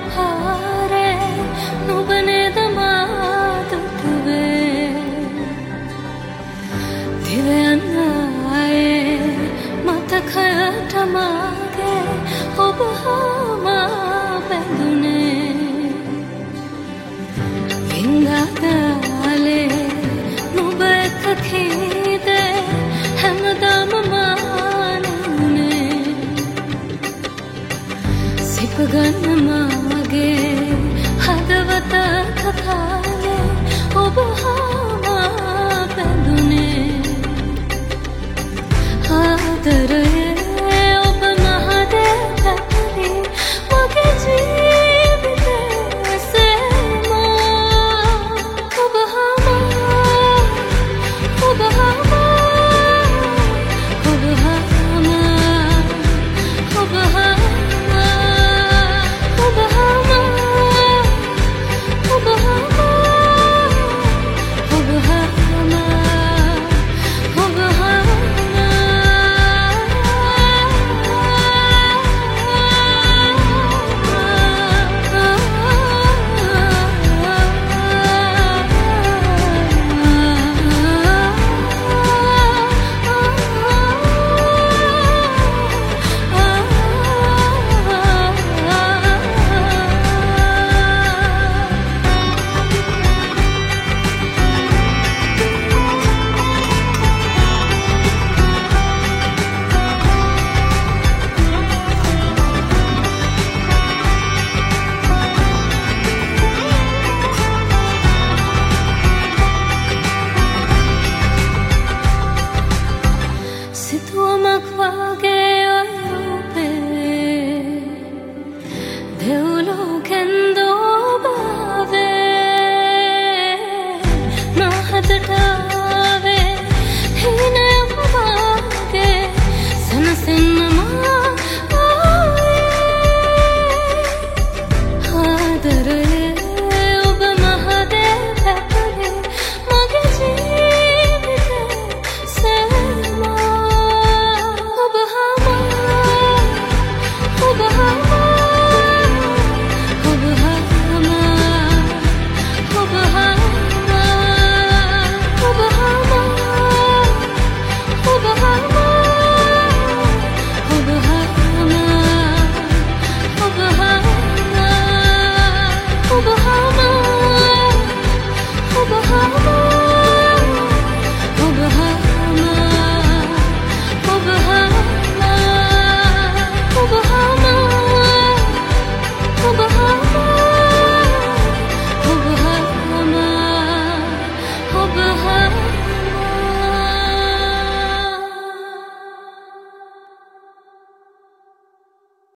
පාරේ නුඹ නේද මා දුටුවේ දිව යන ආයේ මතකයට මාගේ ඔබ හා මා බැඳුනේ වින්දාගාලේ නුඹ එක්ක කීදේ හැමදාම මානුනේ සිප ගන්න මාගේ හදවත කතාවේ ඔබ හා මා බැඳුනේ ආදරයේ ඔබ මහදේ පැහැදිලි මගේ ජීවිතේ සේමා ඔබ හා මා ඔබ හා මා ඔබ හා මා ඔබ හා සිතුවමක් වගේ ඔය ඔබේ දෙව්ලෝකෙන්ද